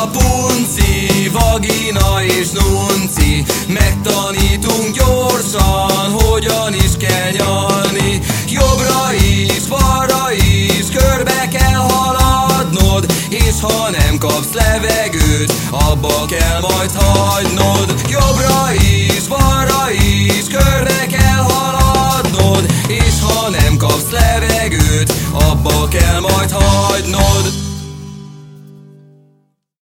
a punci, vagina és nunci. Megtanítunk gyorsan, hogyan is kell nyalni. Jobbra is, balra is, körbe kell haladnod, és ha nem kapsz levegőt, abba kell majd hagynod.